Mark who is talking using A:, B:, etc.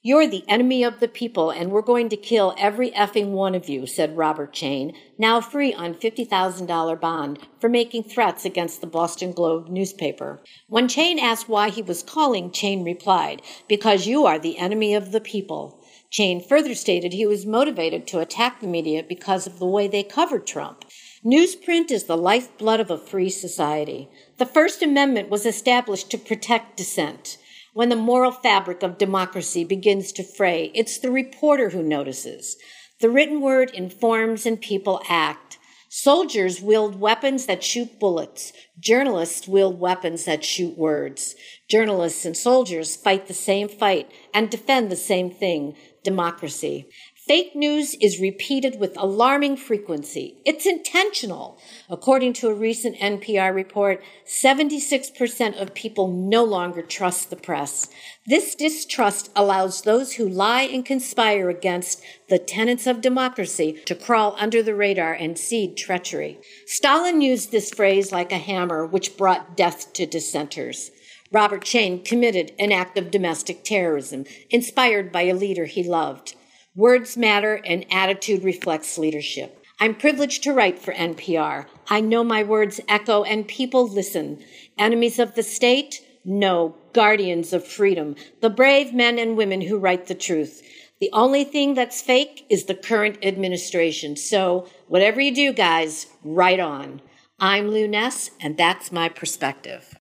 A: "You're the enemy of the people, and we're going to kill every effing one of you," said Robert Chain, now free on $50,000 bond for making threats against the Boston Globe newspaper. When Chain asked why he was calling, Chain replied, "Because you are the enemy of the people." Chain further stated he was motivated to attack the media because of the way they covered Trump. Newsprint is the lifeblood of a free society. The First Amendment was established to protect dissent. When the moral fabric of democracy begins to fray, it's the reporter who notices. The written word informs and people act. Soldiers wield weapons that shoot bullets. Journalists wield weapons that shoot words. Journalists and soldiers fight the same fight and defend the same thing, democracy. Fake news is repeated with alarming frequency. It's intentional. According to a recent NPR report, 76% of people no longer trust the press. This distrust allows those who lie and conspire against the tenets of democracy to crawl under the radar and seed treachery. Stalin used this phrase like a hammer, which brought death to dissenters. Robert Chain committed an act of domestic terrorism, inspired by a leader he loved. Words matter and attitude reflects leadership. I'm privileged to write for NPR. I know my words echo and people listen. Enemies of the state? No, guardians of freedom. The brave men and women who write the truth. The only thing that's fake is the current administration. So whatever you do, guys, write on. I'm Lou Ness, and that's my perspective.